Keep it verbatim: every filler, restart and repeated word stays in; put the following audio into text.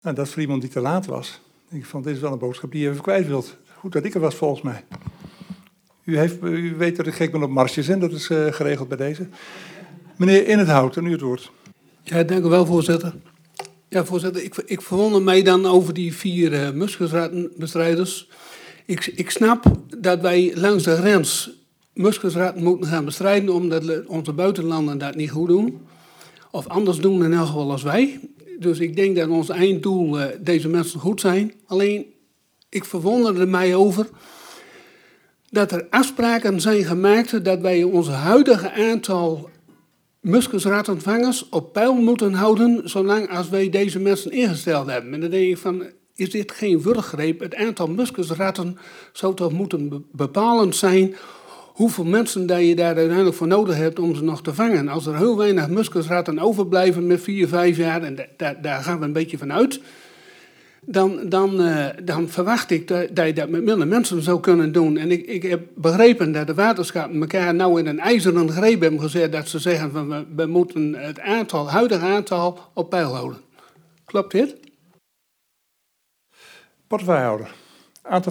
Nou, dat voor iemand die te laat was. Ik vond, dit is wel een boodschap die je even kwijt wilt. Goed dat ik er was, volgens mij. U, heeft, u weet dat ik gek ben op marsjes en dat is uh, geregeld bij deze. Meneer In het Hout, en u het woord. Ja, dank u wel, voorzitter. Ja, voorzitter, ik, ik verwonder mij dan over die vier uh, muskusrattenbestrijders. Ik, ik snap dat wij langs de grens muskusratten moeten gaan bestrijden, omdat onze buitenlanden dat niet goed doen. Of anders doen in elk geval als wij. Dus ik denk dat ons einddoel uh, deze mensen goed zijn. Alleen, ik verwonderde mij over dat er afspraken zijn gemaakt dat wij onze huidige aantal muskusrattenvangers op peil moeten houden, zolang als wij deze mensen ingesteld hebben. En dan denk ik van, is dit geen wurggreep? Het aantal muskusratten zou toch moeten bepalend zijn hoeveel mensen dat je daar uiteindelijk voor nodig hebt om ze nog te vangen. Als er heel weinig muskusratten overblijven met vier, vijf jaar, en da daar gaan we een beetje van uit, dan, dan, uh, dan verwacht ik dat, dat je dat met minder mensen zou kunnen doen. En ik, ik heb begrepen dat de waterschappen elkaar nou in een ijzeren greep hebben gezet, dat ze zeggen van we, we moeten het aantal, huidige aantal op peil houden. Klopt dit? Portefeuillehouder. Aantal